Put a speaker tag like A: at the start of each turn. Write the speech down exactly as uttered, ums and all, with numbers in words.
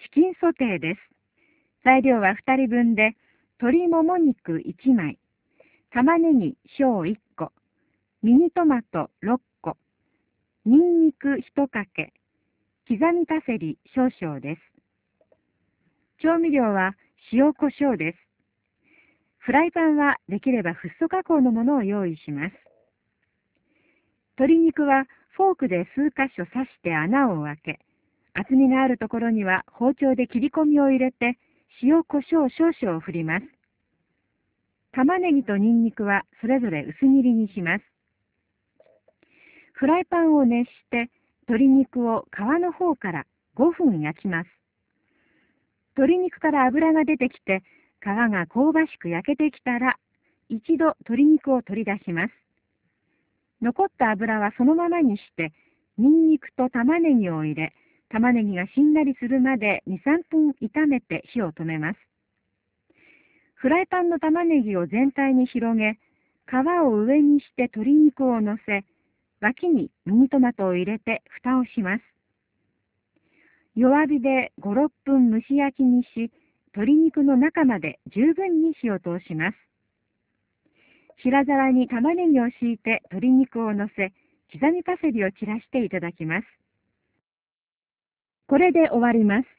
A: チキンソテーです。材料はふたりぶんで、鶏もも肉いちまい、玉ねぎ小いっこ、ミニトマトろっこ、ニンニクいちかけ、刻みパセリ少々です。調味料は塩コショウです。フライパンはできればフッ素加工のものを用意します。鶏肉はフォークで数箇所刺して穴を開け、厚みがあるところには包丁で切り込みを入れて、塩コショウ少々を振ります。玉ねぎとニンニクはそれぞれ薄切りにします。フライパンを熱して、鶏肉を皮の方からごふん焼きます。鶏肉から油が出てきて、皮が香ばしく焼けてきたら、一度鶏肉を取り出します。残った油はそのままにして、ニンニクと玉ねぎを入れ、玉ねぎがしんなりするまでに、さんぷん炒めて火を止めます。フライパンの玉ねぎを全体に広げ、皮を上にして鶏肉を乗せ、脇にミニトマトを入れて蓋をします。弱火でご、ろっぷん蒸し焼きにし、鶏肉の中まで十分に火を通します。白皿に玉ねぎを敷いて鶏肉を乗せ、刻みパセリを散らしていただきます。これで終わります。